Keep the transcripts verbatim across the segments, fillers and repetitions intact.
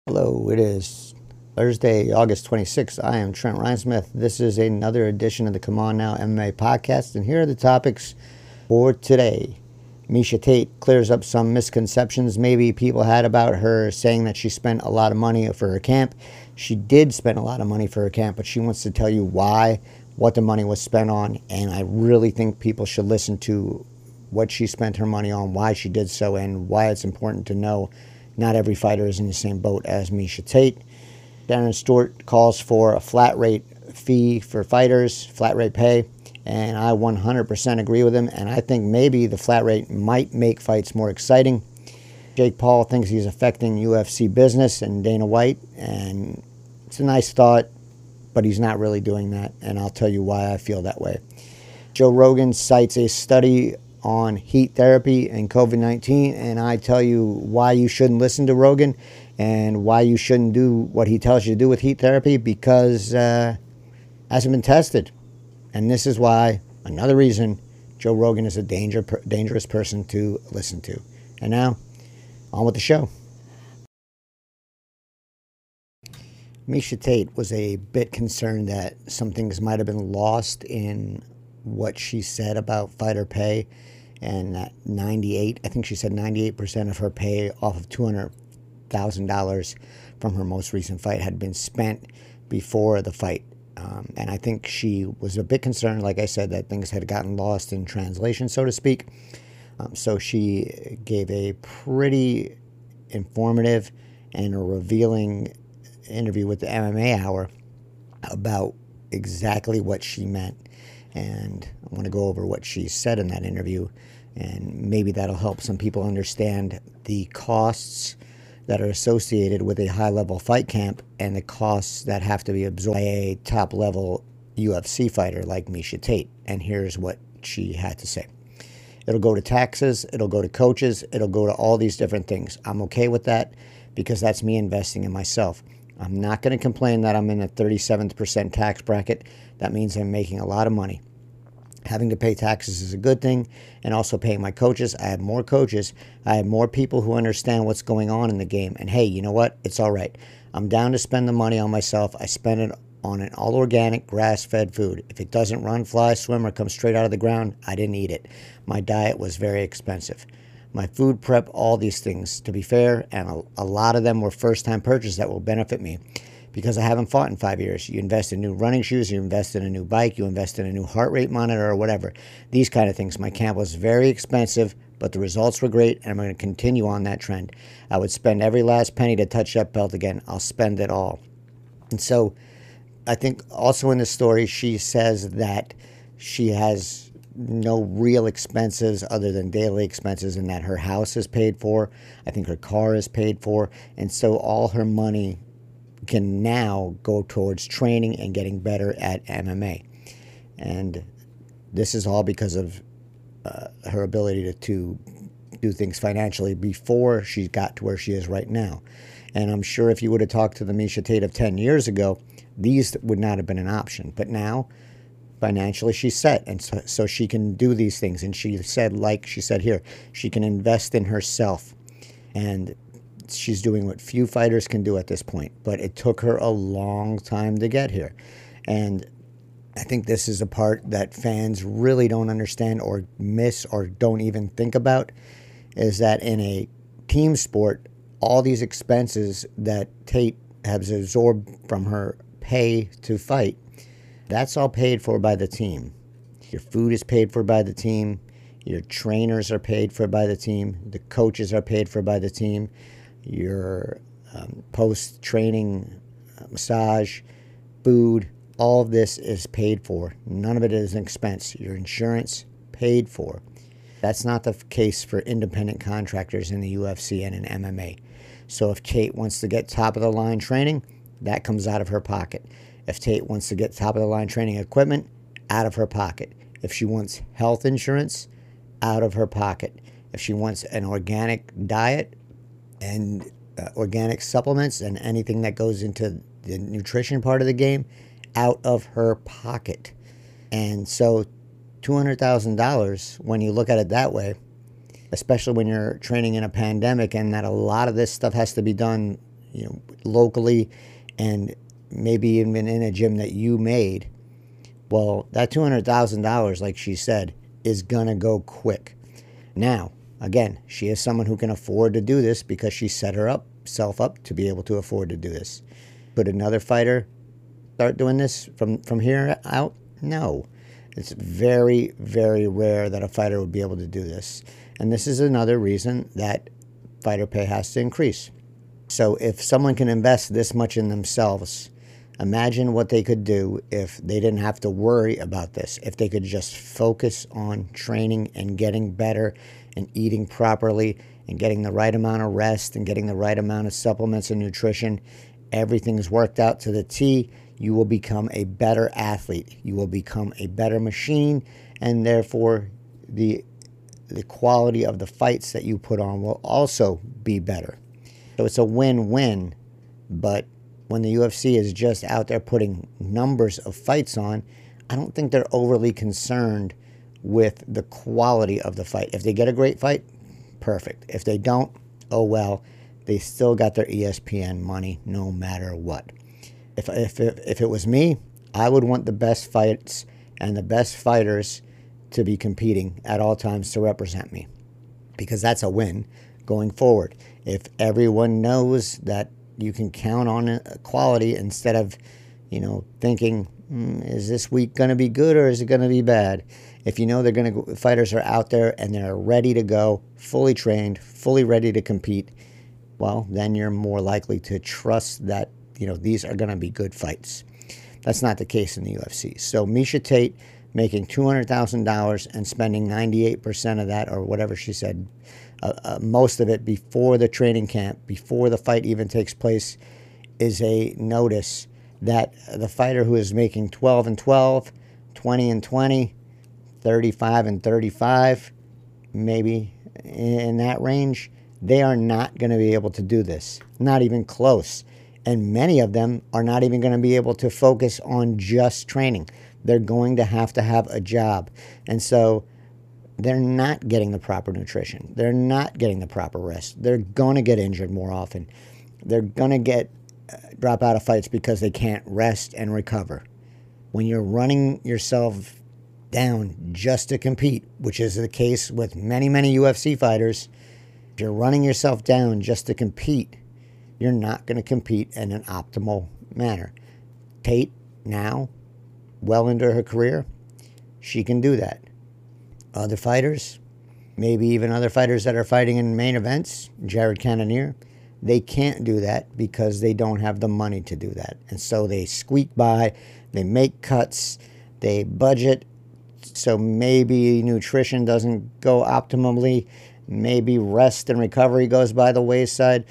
Hello, it is Thursday, August twenty-sixth. I am Trent Reinsmith. This is another edition of the Come On Now M M A podcast, and here are the topics for today. Miesha Tate clears up some misconceptions maybe people had about her, saying that she spent a lot of money for her camp. She did spend a lot of money for her camp, but she wants to tell you why, what the money was spent on, and I really think people should listen to what she spent her money on, why she did so, and why it's important to know not every fighter is in the same boat as Miesha Tate. Darren Stewart calls for a flat rate fee for fighters, flat rate pay, and I one hundred percent agree with him, and I think maybe the flat rate might make fights more exciting. Jake Paul thinks he's affecting U F C business and Dana White, and it's a nice thought, but he's not really doing that, and I'll tell you why I feel that way. Joe Rogan cites a study on heat therapy and COVID nineteen, and I tell you why you shouldn't listen to Rogan and why you shouldn't do what he tells you to do with heat therapy, because uh, it hasn't been tested. And this is why, another reason, Joe Rogan is a danger, dangerous person to listen to. And now, on with the show. Miesha Tate was a bit concerned that some things might have been lost in what she said about fighter pay, and that ninety-eight, I think she said ninety-eight percent of her pay off of two hundred thousand dollars from her most recent fight had been spent before the fight. Um, and I think she was a bit concerned, like I said, that things had gotten lost in translation, so to speak. Um, so she gave a pretty informative and a revealing interview with the M M A Hour about exactly what she meant. And I want to go over what she said in that interview, and maybe that'll help some people understand the costs that are associated with a high-level fight camp and the costs that have to be absorbed by a top-level U F C fighter like Miesha Tate. And here's what she had to say. It'll go to taxes, it'll go to coaches, it'll go to all these different things. I'm okay with that because that's me investing in myself. I'm not going to complain that I'm in a thirty-seventh percent tax bracket. That means I'm making a lot of money. Having to pay taxes is a good thing, and also paying my coaches. I have more coaches. I have more people who understand what's going on in the game. And hey, you know what? It's all right. I'm down to spend the money on myself. I spend it on an all-organic, grass-fed food. If it doesn't run, fly, swim, or come straight out of the ground, I didn't eat it. My diet was very expensive. My food prep, all these things, to be fair, and a, a lot of them were first-time purchases that will benefit me because I haven't fought in five years. You invest in new running shoes, you invest in a new bike, you invest in a new heart rate monitor or whatever. These kind of things. My camp was very expensive, but the results were great, and I'm going to continue on that trend. I would spend every last penny to touch that belt again. I'll spend it all. And so I think also in the story, she says that she has no real expenses other than daily expenses, and that her house is paid for. I think her car is paid for. And so all her money can now go towards training and getting better at M M A. And this is all because of uh, her ability to, to do things financially before she got to where she is right now. And I'm sure if you would have talked to the Miesha Tate of ten years ago, these would not have been an option. But now, financially, she's set, and so, so she can do these things. And she said, like she said here, she can invest in herself. And she's doing what few fighters can do at this point. But it took her a long time to get here. And I think this is a part that fans really don't understand or miss or don't even think about, is that in a team sport, all these expenses that Tate has absorbed from her pay to fight, that's all paid for by the team. Your food is paid for by the team. Your trainers are paid for by the team. The coaches are paid for by the team. Your um, post-training uh, massage, food, all of this is paid for. None of it is an expense. Your insurance, paid for. That's not the case for independent contractors in the U F C and in M M A. So if Tate wants to get top-of-the-line training, that comes out of her pocket. If Tate wants to get top-of-the-line training equipment, out of her pocket. If she wants health insurance, out of her pocket. If she wants an organic diet and uh, organic supplements and anything that goes into the nutrition part of the game, out of her pocket. And so two hundred thousand dollars, when you look at it that way, especially when you're training in a pandemic and that a lot of this stuff has to be done you know, locally, and maybe even in a gym that you made, well, that two hundred thousand dollars, like she said, is going to go quick. Now, again, she is someone who can afford to do this because she set her up, self up to be able to afford to do this. Could another fighter start doing this from, from here out? No. It's very, very rare that a fighter would be able to do this. And this is another reason that fighter pay has to increase. So if someone can invest this much in themselves, imagine what they could do if they didn't have to worry about this, if they could just focus on training and getting better and eating properly and getting the right amount of rest and getting the right amount of supplements and nutrition. Everything's worked out to the T. You will become a better athlete. You will become a better machine, and therefore the the quality of the fights that you put on will also be better. So it's a win-win, but when the U F C is just out there putting numbers of fights on, I don't think they're overly concerned with the quality of the fight. If they get a great fight, perfect. If they don't, oh well, they still got their E S P N money no matter what. If, if, if it was me, I would want the best fights and the best fighters to be competing at all times to represent me, because that's a win going forward. If everyone knows that you can count on quality instead of, you know, thinking, mm, is this week going to be good or is it going to be bad? If you know they're going to, fighters are out there and they're ready to go, fully trained, fully ready to compete, well, then you're more likely to trust that, you know, these are going to be good fights. That's not the case in the U F C. So Miesha Tate making two hundred thousand dollars and spending ninety-eight percent of that, or whatever she said, uh, uh, most of it before the training camp, before the fight even takes place, is a notice that the fighter who is making twelve and twelve, twenty and twenty, thirty-five and thirty-five, maybe in that range, they are not going to be able to do this. Not even close. And many of them are not even going to be able to focus on just training. They're going to have to have a job. And so they're not getting the proper nutrition. They're not getting the proper rest. They're going to get injured more often. They're going to get uh, drop out of fights because they can't rest and recover. When you're running yourself down just to compete, which is the case with many, many U F C fighters, if you're running yourself down just to compete, you're not going to compete in an optimal manner. Tate, now, well into her career, she can do that. Other fighters, maybe even other fighters that are fighting in main events, Jared Cannonier, they can't do that because they don't have the money to do that. And so they squeak by, they make cuts, they budget, so maybe nutrition doesn't go optimally, maybe rest and recovery goes by the wayside,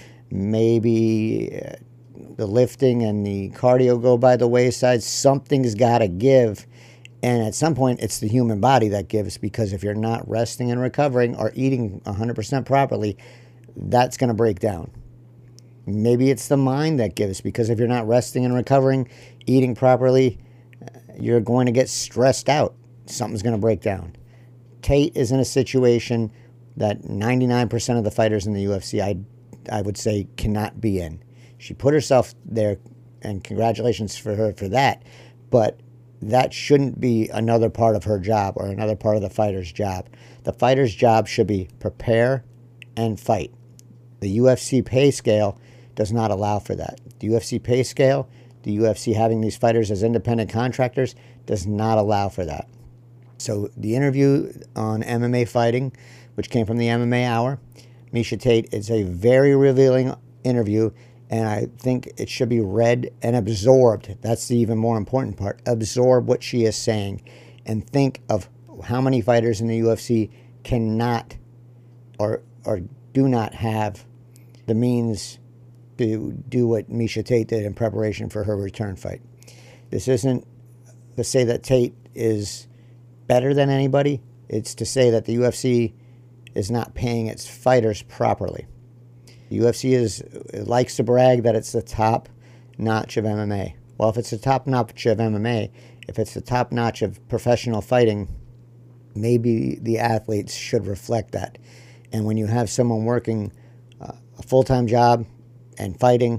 maybe uh, the lifting and the cardio go by the wayside. Something's got to give. And at some point, it's the human body that gives, because if you're not resting and recovering or eating one hundred percent properly, that's going to break down. Maybe it's the mind that gives, because if you're not resting and recovering, eating properly, you're going to get stressed out. Something's going to break down. Tate is in a situation that ninety-nine percent of the fighters in the U F C, I, I would say, cannot be in. She put herself there, and congratulations for her for that. But that shouldn't be another part of her job or another part of the fighter's job. The fighter's job should be prepare and fight. The U F C pay scale does not allow for that. The U F C pay scale, the U F C having these fighters as independent contractors, does not allow for that. So the interview on M M A Fighting, which came from the M M A Hour, Miesha Tate, is a very revealing interview, and I think it should be read and absorbed. That's the even more important part. Absorb what she is saying and think of how many fighters in the U F C cannot or or do not have the means to do what Miesha Tate did in preparation for her return fight. This isn't to say that Tate is better than anybody. It's to say that the U F C is not paying its fighters properly. The U F C is likes to brag that it's the top notch of M M A. Well, if it's the top notch of M M A, if it's the top notch of professional fighting, maybe the athletes should reflect that. And when you have someone working uh, a full-time job and fighting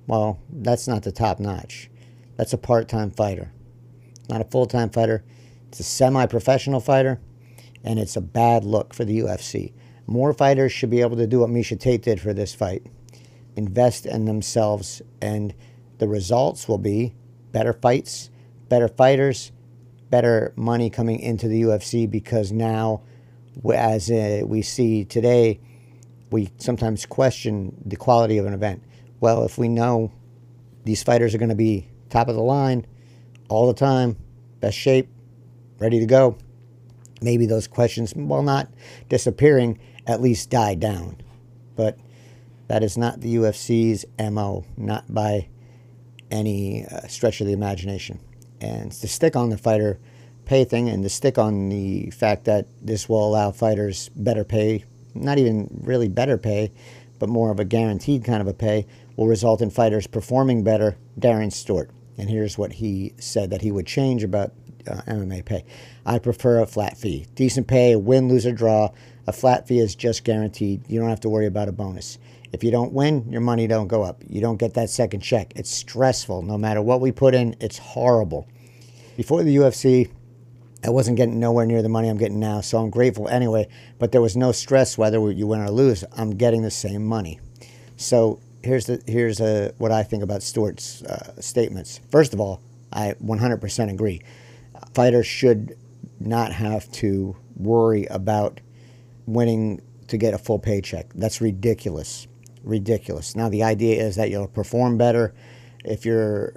Well, that's not the top notch. That's a part-time fighter, not a full-time fighter. It's a semi-professional fighter, and it's a bad look for the U F C. More fighters should be able to do what Miesha Tate did for this fight. Invest in themselves, and the results will be better fights, better fighters, better money coming into the U F C, because now, as uh, we see today, we sometimes question the quality of an event. Well, if we know these fighters are going to be top of the line all the time, best shape, ready to go, maybe those questions, while not disappearing, at least die down. But that is not the U F C's M O, not by any uh, stretch of the imagination. And to stick on the fighter pay thing, and to stick on the fact that this will allow fighters better pay, not even really better pay, but more of a guaranteed kind of a pay, will result in fighters performing better. Darren Stewart. And here's what he said that he would change about uh, M M A pay. I prefer a flat fee. Decent pay, a win, lose, or draw. A flat fee is just guaranteed. You don't have to worry about a bonus. If you don't win, your money don't go up. You don't get that second check. It's stressful. No matter what we put in, it's horrible. Before the U F C, I wasn't getting nowhere near the money I'm getting now, so I'm grateful anyway. But there was no stress whether you win or lose. I'm getting the same money. So here's the here's a, what I think about Stewart's uh, statements. First of all, I one hundred percent agree. Fighters should not have to worry about winning to get a full paycheck. That's ridiculous. Ridiculous. Now, the idea is that you'll perform better if you're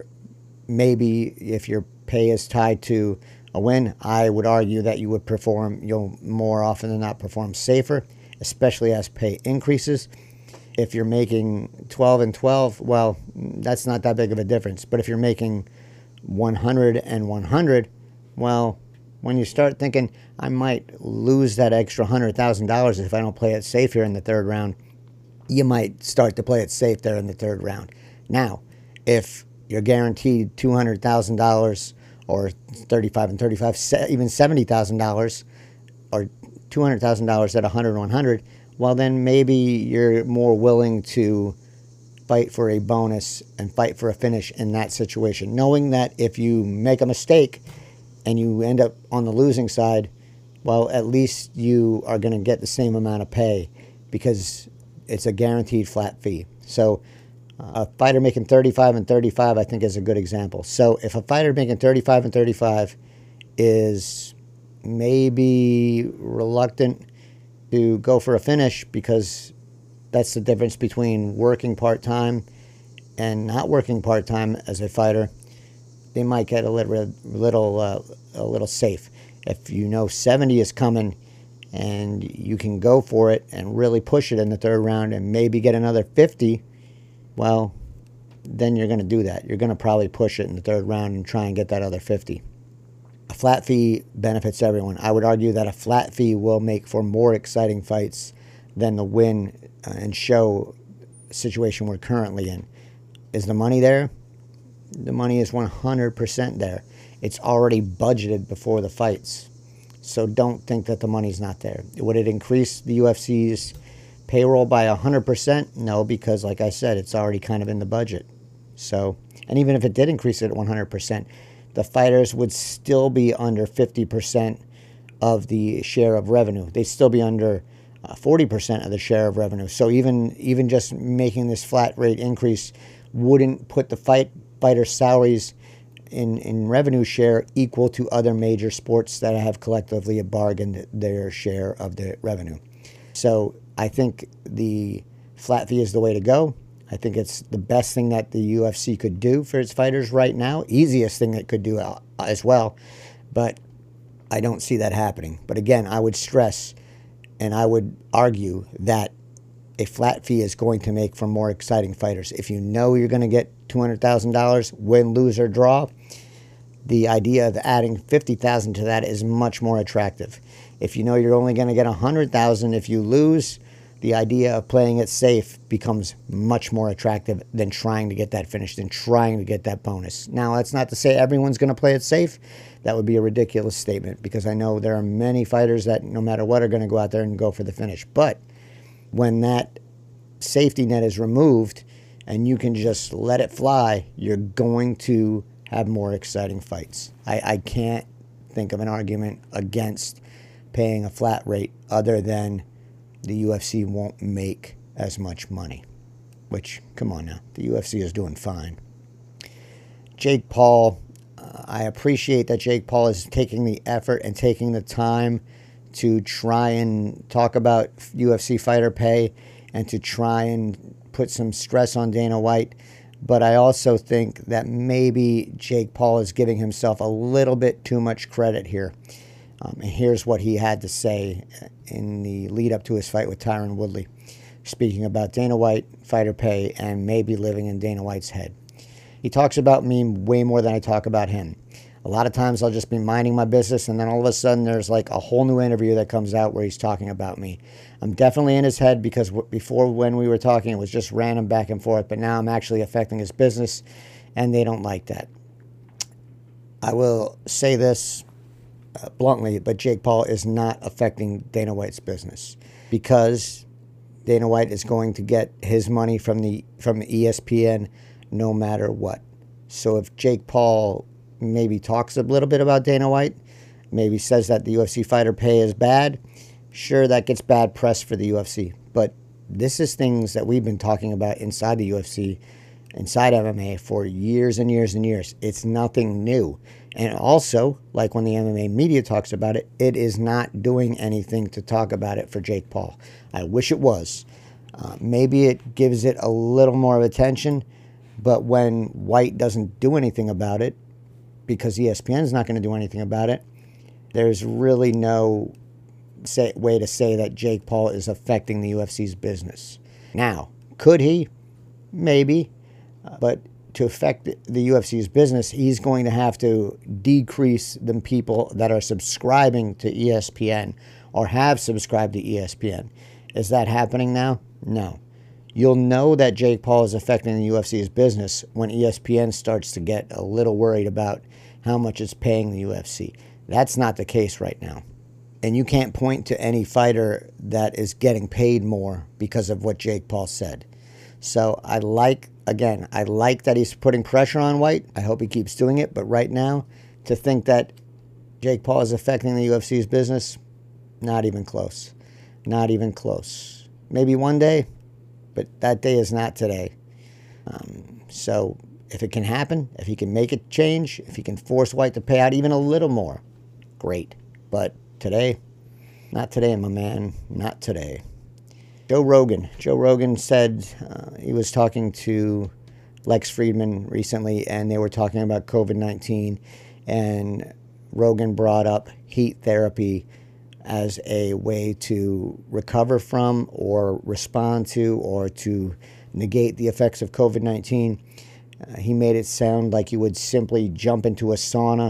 maybe if your pay is tied to a win. I would argue that you would perform, you'll more often than not perform safer, especially as pay increases. If you're making twelve and twelve, well, that's not that big of a difference. But if you're making one hundred and one hundred, well, when you start thinking, I might lose that extra one hundred thousand dollars if I don't play it safe here in the third round, you might start to play it safe there in the third round. Now, if you're guaranteed two hundred thousand dollars or thirty-five and thirty-five, even seventy thousand dollars or two hundred thousand dollars at one hundred and one hundred, well, then maybe you're more willing to fight for a bonus and fight for a finish in that situation, knowing that if you make a mistake and you end up on the losing side, well, at least you are going to get the same amount of pay because it's a guaranteed flat fee. So uh, a fighter making thirty-five and thirty-five, I think, is a good example. So if a fighter making thirty-five and thirty-five is maybe reluctant to go for a finish because that's the difference between working part-time and not working part-time as a fighter, they might get a little, little, uh, a little safe. If you know seventy is coming and you can go for it and really push it in the third round and maybe get another fifty, well, then you're going to do that. You're going to probably push it in the third round and try and get that other fifty. A flat fee benefits everyone. I would argue that a flat fee will make for more exciting fights than the win and show situation we're currently in. Is the money there? The money is one hundred percent there. It's already budgeted before the fights. So don't think that the money's not there. Would it increase the U F C's payroll by one hundred percent? No, because like I said, it's already kind of in the budget. So, and even if it did increase it at one hundred percent, the fighters would still be under fifty percent of the share of revenue. They'd still be under uh, forty percent of the share of revenue. So even even just making this flat rate increase wouldn't put the fight fighter salaries in, in revenue share equal to other major sports that have collectively bargained their share of the revenue. So I think the flat fee is the way to go. I think it's the best thing that the U F C could do for its fighters right now. Easiest thing it could do as well. But I don't see that happening. But again, I would stress and I would argue that a flat fee is going to make for more exciting fighters. If you know you're going to get two hundred thousand dollars, win, lose, or draw, the idea of adding fifty thousand dollars to that is much more attractive. If you know you're only going to get one hundred thousand dollars if you lose, the idea of playing it safe becomes much more attractive than trying to get that finish, than trying to get that bonus. Now, that's not to say everyone's going to play it safe. That would be a ridiculous statement because I know there are many fighters that no matter what are going to go out there and go for the finish. But when that safety net is removed and you can just let it fly, you're going to have more exciting fights. I, I can't think of an argument against paying a flat rate other than the U F C won't make as much money. Which, come on now, the U F C is doing fine. Jake Paul, uh, I appreciate that Jake Paul is taking the effort and taking the time to try and talk about U F C fighter pay and to try and put some stress on Dana White. But I also think that maybe Jake Paul is giving himself a little bit too much credit here. Um, and here's what he had to say in the lead up to his fight with Tyron Woodley, speaking about Dana White, fighter pay, and maybe living in Dana White's head. He talks about me way more than I talk about him. A lot of times I'll just be minding my business, and then all of a sudden there's like a whole new interview that comes out where he's talking about me. I'm definitely in his head because w- before when we were talking, it was just random back and forth, but now I'm actually affecting his business, and they don't like that. I will say this uh, bluntly, but Jake Paul is not affecting Dana White's business because Dana White is going to get his money from the from E S P N no matter what. So if Jake Paul maybe talks a little bit about Dana White, maybe says that the U F C fighter pay is bad, sure, that gets bad press for the U F C. But this is things that we've been talking about inside the U F C, inside M M A for years and years and years. It's nothing new. And also, like when the M M A media talks about it, it is not doing anything to talk about it for Jake Paul. I wish it was. Uh, maybe it gives it a little more of attention, but when White doesn't do anything about it, because E S P N is not going to do anything about it, there's really no say, way to say that Jake Paul is affecting the U F C's business. Now, could he? Maybe. Uh, but to affect the U F C's business, he's going to have to decrease the people that are subscribing to E S P N or have subscribed to E S P N. Is that happening now? No. You'll know that Jake Paul is affecting the U F C's business when E S P N starts to get a little worried about how much it's paying the U F C. That's not the case right now. And you can't point to any fighter that is getting paid more because of what Jake Paul said. So I like, again, I like that he's putting pressure on White. I hope he keeps doing it. But right now, to think that Jake Paul is affecting the U F C's business, not even close. Not even close. Maybe one day, but that day is not today. Um, so if it can happen, if he can make it change, if he can force White to pay out even a little more, great. But today, not today, my man, not today. Joe Rogan. Joe Rogan said uh, he was talking to Lex Friedman recently, and they were talking about COVID nineteen, and Rogan brought up heat therapy as a way to recover from or respond to or to negate the effects of COVID nineteen. Uh, he made it sound like you would simply jump into a sauna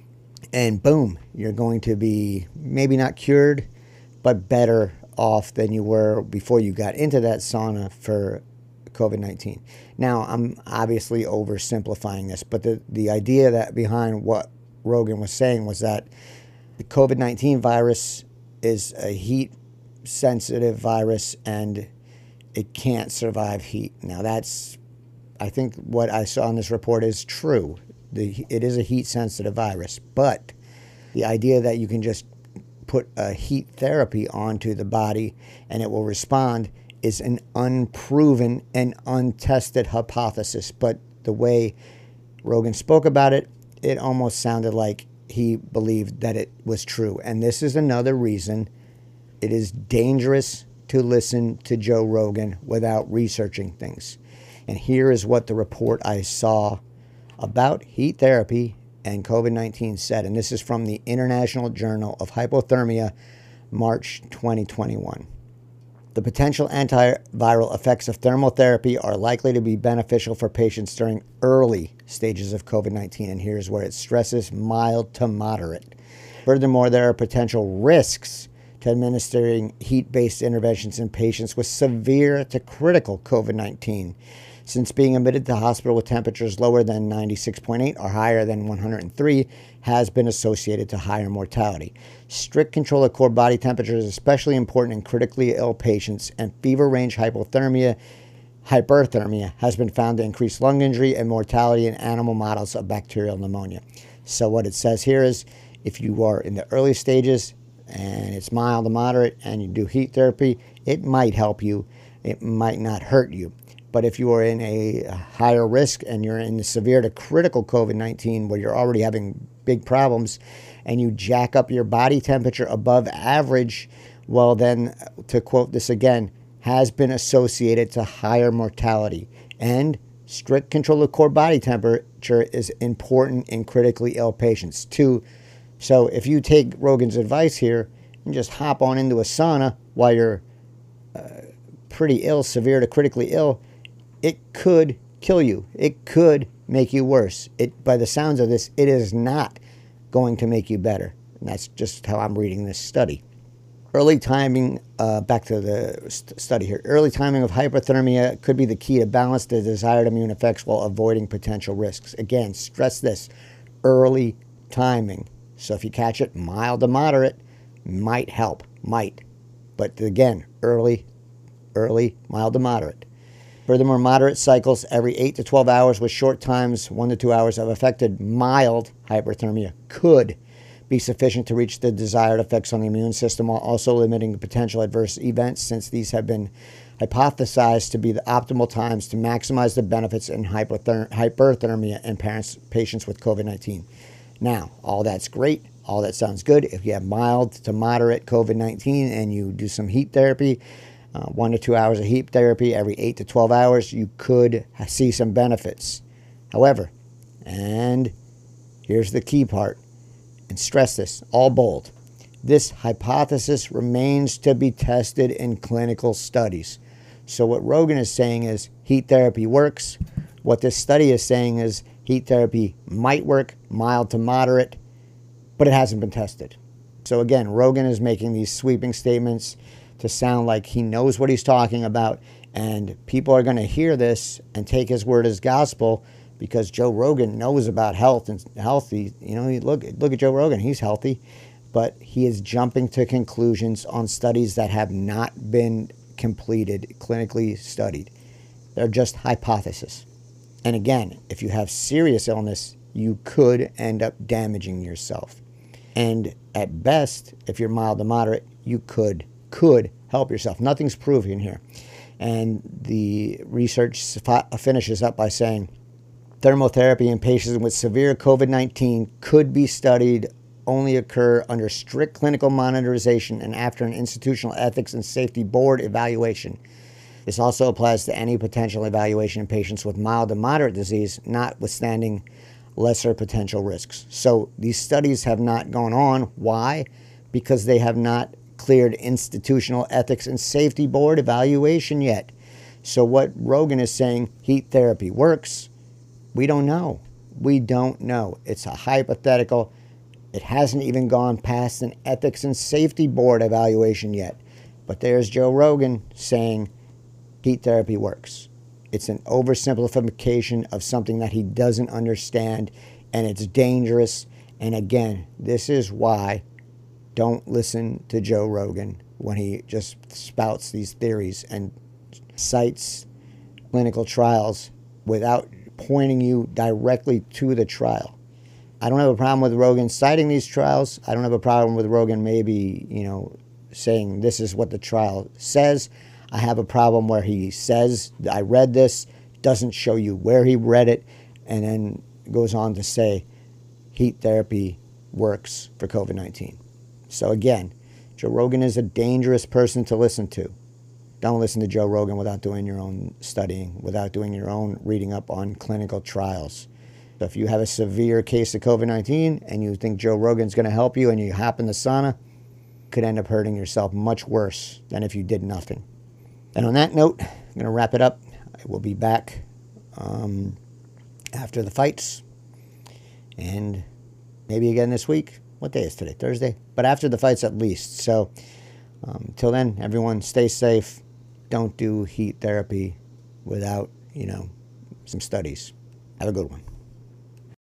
and boom, you're going to be maybe not cured, but better off than you were before you got into that sauna for COVID nineteen. Now, I'm obviously oversimplifying this, but the, the idea that behind what Rogan was saying was that the COVID nineteen virus is a heat-sensitive virus, and it can't survive heat. Now, that's, I think what I saw in this report is true. The, it is a heat-sensitive virus, but the idea that you can just put a heat therapy onto the body and it will respond is an unproven and untested hypothesis. But the way Rogan spoke about it, it almost sounded like he believed that it was true. And this is another reason it is dangerous to listen to Joe Rogan without researching things. And here is what the report I saw about heat therapy and COVID nineteen said. And this is from the International Journal of Hypothermia, March twenty twenty-one. The potential antiviral effects of thermal therapy are likely to be beneficial for patients during early stages of COVID nineteen, and here's where it stresses mild to moderate. Furthermore, there are potential risks to administering heat-based interventions in patients with severe to critical COVID nineteen, since being admitted to hospital with temperatures lower than ninety-six point eight or higher than one hundred three has been associated to higher mortality. Strict control of core body temperature is especially important in critically ill patients, and fever range hypothermia hyperthermia has been found to increase lung injury and mortality in animal models of bacterial pneumonia. So what it says here is if you are in the early stages and it's mild to moderate and you do heat therapy, it might help you. It might not hurt you. But if you are in a higher risk and you're in the severe to critical COVID nineteen where you're already having big problems and you jack up your body temperature above average, well then, to quote this again, has been associated to higher mortality. And strict control of core body temperature is important in critically ill patients too. So if you take Rogan's advice here and just hop on into a sauna while you're uh, pretty ill, severe to critically ill, it could kill you. It could make you worse. It, by the sounds of this, it is not going to make you better. And that's just how I'm reading this study. Early timing, uh, back to the st- study here, early timing of hyperthermia could be the key to balance the desired immune effects while avoiding potential risks. Again, stress this, early timing. So if you catch it mild to moderate, might help, might. But again, early, early, mild to moderate. Furthermore, moderate cycles every eight to twelve hours with short times, one to two hours of affected mild hyperthermia could be sufficient to reach the desired effects on the immune system while also limiting potential adverse events, since these have been hypothesized to be the optimal times to maximize the benefits in hypother- hyperthermia in parents, patients with COVID nineteen. Now, all that's great. All that sounds good. If you have mild to moderate COVID nineteen and you do some heat therapy, uh, one to two hours of heat therapy every eight to twelve hours, you could see some benefits. However, and here's the key part, and stress this, all bold, this hypothesis remains to be tested in clinical studies. So what Rogan is saying is heat therapy works. What this study is saying is heat therapy might work, mild to moderate, but it hasn't been tested. So again, Rogan is making these sweeping statements to sound like he knows what he's talking about, and people are going to hear this and take his word as gospel because Joe Rogan knows about health and healthy. You know, look, look at Joe Rogan, he's healthy, but he is jumping to conclusions on studies that have not been completed, clinically studied. They're just hypotheses. And again, if you have serious illness, you could end up damaging yourself. And at best, if you're mild to moderate, you could, could help yourself. Nothing's proven here. And the research finishes up by saying, thermotherapy in patients with severe COVID nineteen could be studied, only occur under strict clinical monitorization and after an institutional ethics and safety board evaluation. This also applies to any potential evaluation in patients with mild to moderate disease, notwithstanding lesser potential risks. So these studies have not gone on. Why? Because they have not cleared institutional ethics and safety board evaluation yet. So what Rogan is saying, heat therapy works, we don't know. We don't know. It's a hypothetical. It hasn't even gone past an ethics and safety board evaluation yet. But there's Joe Rogan saying heat therapy works. It's an oversimplification of something that he doesn't understand, and it's dangerous. And again, this is why don't listen to Joe Rogan when he just spouts these theories and cites clinical trials without pointing you directly to the trial. I don't have a problem with Rogan citing these trials. I don't have a problem with Rogan maybe, you know, saying this is what the trial says. I have a problem where he says, I read this, doesn't show you where he read it, and then goes on to say heat therapy works for COVID nineteen. So again, Joe Rogan is a dangerous person to listen to. Don't listen to Joe Rogan without doing your own studying, without doing your own reading up on clinical trials. So if you have a severe case of COVID nineteen and you think Joe Rogan's going to help you and you hop in the sauna, you could end up hurting yourself much worse than if you did nothing. And on that note, I'm going to wrap it up. I will be back um, after the fights and maybe again this week. What day is today? Thursday? But after the fights at least. So um, till then, everyone stay safe. Don't do heat therapy without, you know, some studies. Have a good one.